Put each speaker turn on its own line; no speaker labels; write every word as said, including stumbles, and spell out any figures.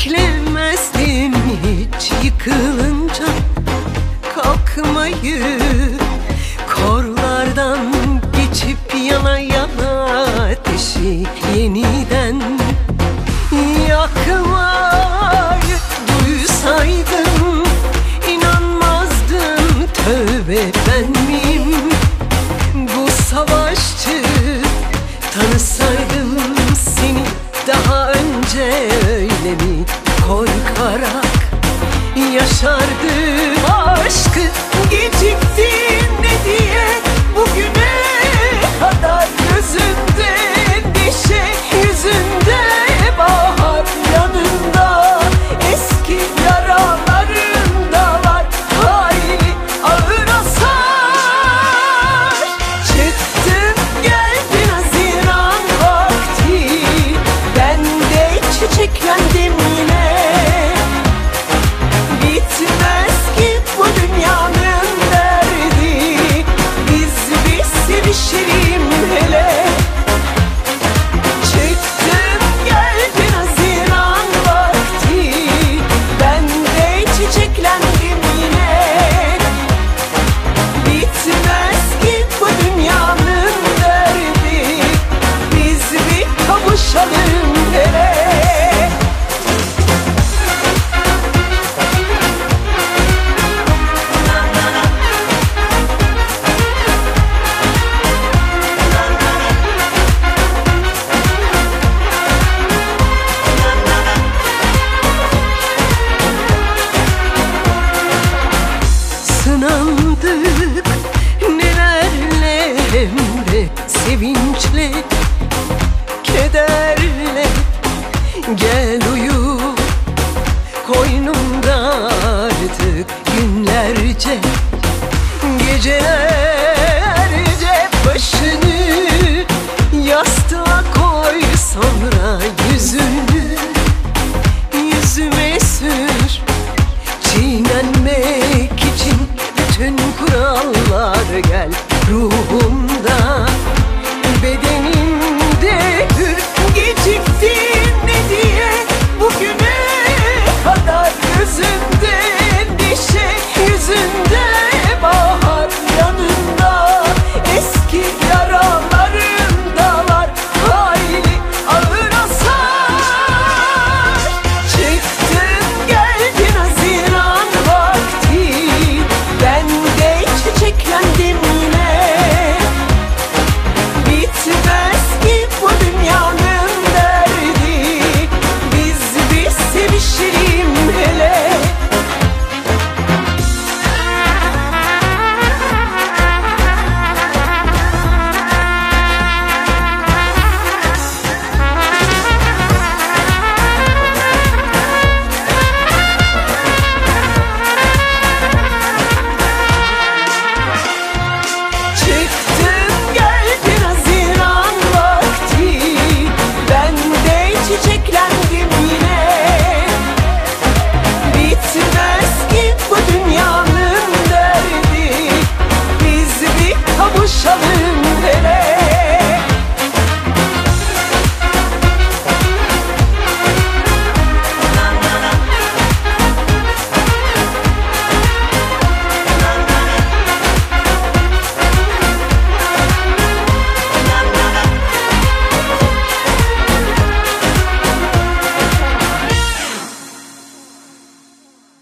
Beklemezdim hiç yıkılınca kalkmayı, korlardan geçip yana yana ateşi yeniden yakmayı duysaydım inanmazdım. Tövbe, ben miyim bu savaşçı? Tanısaydım seni daha önce, öyle mi korkarak yaşardım aşkı? Geciktin ne diye bugüne kadar, gözünde endişe, yüzünde bahar, yanında eski yaralarında var hayli ağır hasar. Çıktın geldin Haziran vakti, ben de çiçeklendim yine. Bitmez ki bu dünyanın derdi, biz bir sevişelim hele. Çıktın geldin Haziran vakti, ben de çiçeklendim yine. Bitmez ki bu dünyanın derdi, biz bir kavuşalım hele. Sınandık nelerle, hem de sevinçle, kederle. Gel uyu koynumda artık günlerce, geceler